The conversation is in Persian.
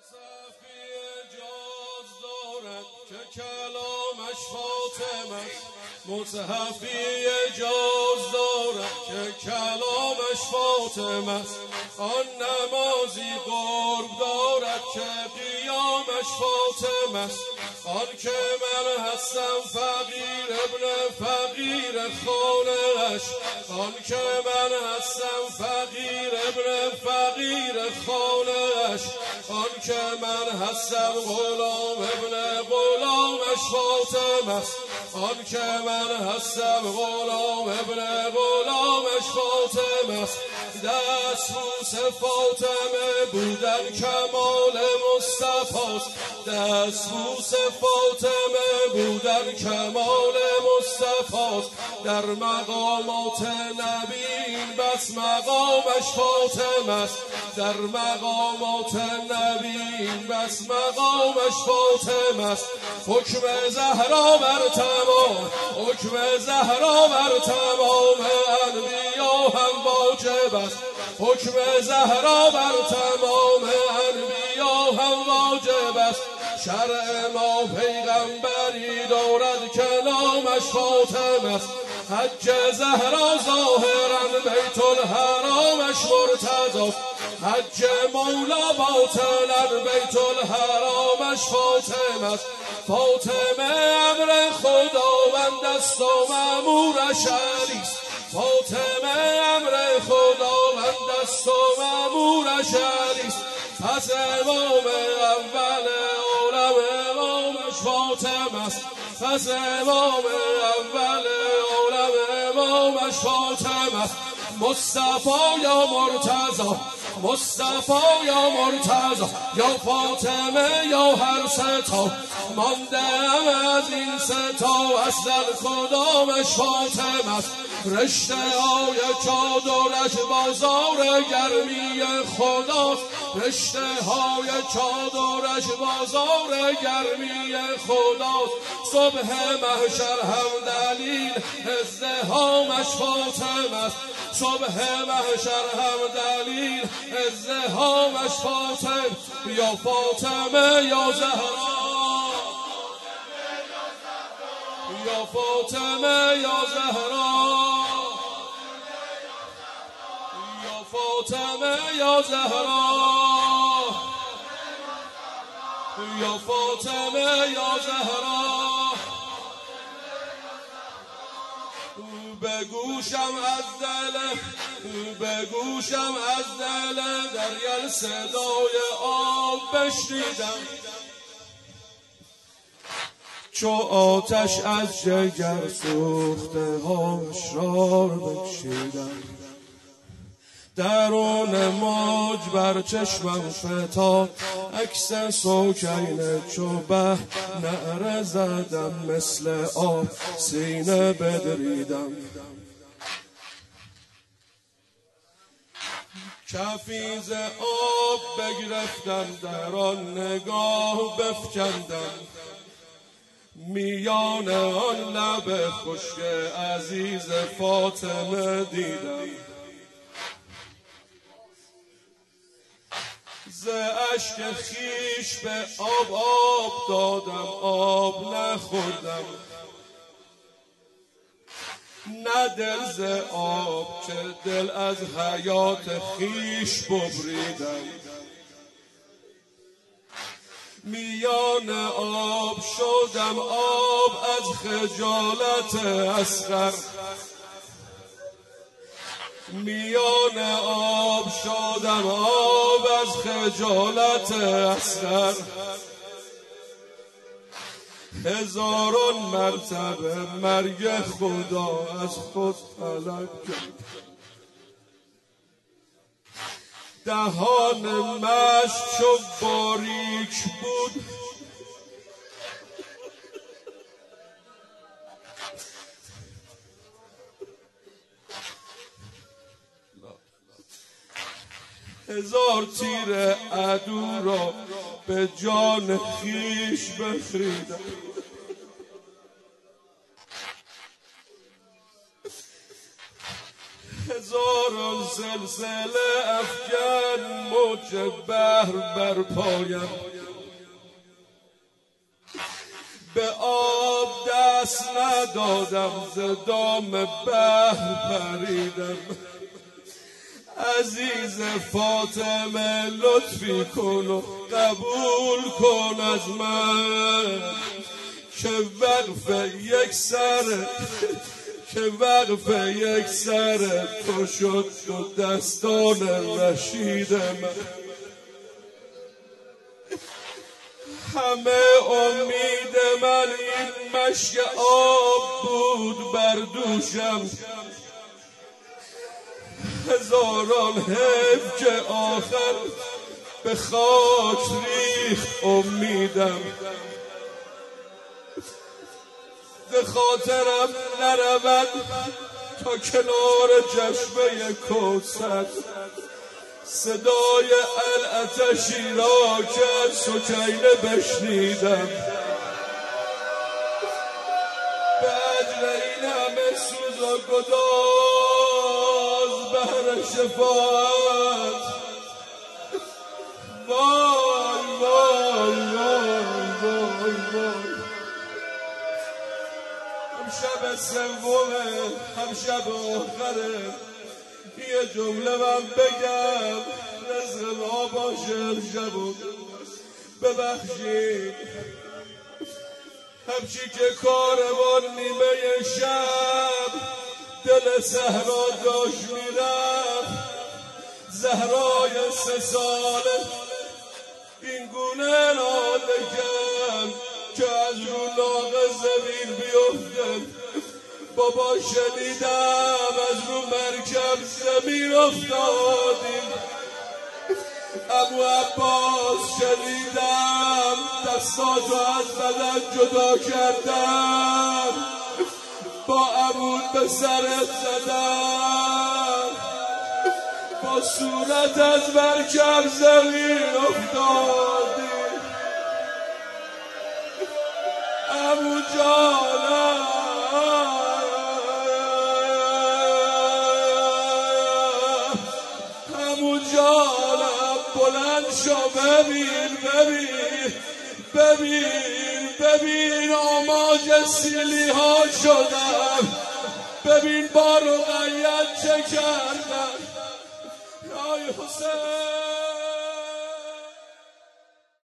صفی اجاز دارد که کلامش فاطمه است. مصحفی اجاز دارد که کلامش فاطمه است. آن نمازی قرب دارد که قیامش فاطمه است. آن که من هستم فقیر ابن فقیر خانه‌اش. آن که من هستم فقیر ابن فقیر خانه‌اش. آن که من هستم غلام ابن غلامش فاطمه است. آن که من هستم غلام ابن غلامش فاطمه است. دستبوس فاطمه بودن کمال مصطفاست. دستبوس فاطمه بودن کمال مصطفاست. در مقامات نبیین بس مقامش فاطمه است. در مقامات نبیین بس مقامش فاطمه است. حکم زهرا بر تمام، حکم زهرا بر تمام انبیا هم واجب است. حکم زهرا بر تمام انبیا هم واجب است. شرع ما پیغمبری دارد که نامش فاطمه است. حج زهرا ظاهرا بیت الحرامش مرتضی است. حج مولا باطنا بیت الحرامش فاطمه است. فاطمه امر خداوند است و مأمورش علی است. فاطمه امر خداوند است و مأمورش علی است. پس امام اول عالم امامش فاطمه است. پس امام اول عالم امامش فاطمه است. مصطفی یا مرتضی، مصطفی یا مرتضی، یا فاطمه یا هر ستا. ماندم از این ستا اصلا خدامش فاطمه است. رشته های چادرش بازار گرمی خداست. رشته های چادرش بازار گرمی خداست. صبح محشر هم دلیل ازدحامش فاطمه است. صبح محشر هم دلیل ازدحامش فاطمه. یا فاطمه یا زهرا، یا فاطمه یا زهرا، یا فاطمه یا زهرا، یا فاطمه یا زهرا. به گوشم از دل، به گوشم از دل دریا صدای آب بشنیدم. چو آتش از جگر سوخته ها اشرار بکشیدم. درون موج بر چشمم فتاد عکس سوکینه. چو به نعره زدم مثل آب سینه بدریدم. کفی ز آب بگرفتم در آن نگاه بفکندم. میان آن لب خشک عزیز فاطمه دیدم. ز اشک خیش به آب دادم آب نخوردم. نه دل ز آب که دل از حیات خیش ببریدم. میان آب شدم آب از خجالت اصغر. میان آب شدم آب از خجالت اصغر. هزاران مرتبه مرگ خدا از خود طلب کرد. دهان مشک چو باریک بود هزار تیر عدو را به جان خیش بخریدم. هزار هزاران زلزله افکن موج بحر بر پایم، به آب دست ندادم ز دام بحر پریدم. عزیز فاطمه لطفی کن و قبول کن از من که وقف یک سر تو شد دو دستان رشید من. همه امید من این مشک آب بود بر دوشم، هزاران حیف که آخر به خاک ریخت امیدم. به خاطرم نرود تا کنار چشمه کوثر صدای العطشی را که از سکینه بشنیدم. به اجر این همه سوز و گداز بهر شفاعت، وای وای وای وای وای. هم شب سومه هم شب آخره، یه جمله من بگم رزق ما باشه امشب و ببخشید. همچی که کاروان نیمه شب دل صحرا داشت میرفت، زهرای 3 ساله این گونه ناله کرد که از رو ناقه زمین بیفتد. بابا شنیدم از رو مرکب زمین افتادیم، ابو عباس شنیدم دستاتو از بدن جدا کردم، با عمود به سرت زدم، با صورت از مرکب زمین افتادی. عمو جانم بلند شو، ببین ببین ببین ببین آماج سیلی ها شدم، ببین با رقیت چه کردن. ای حسین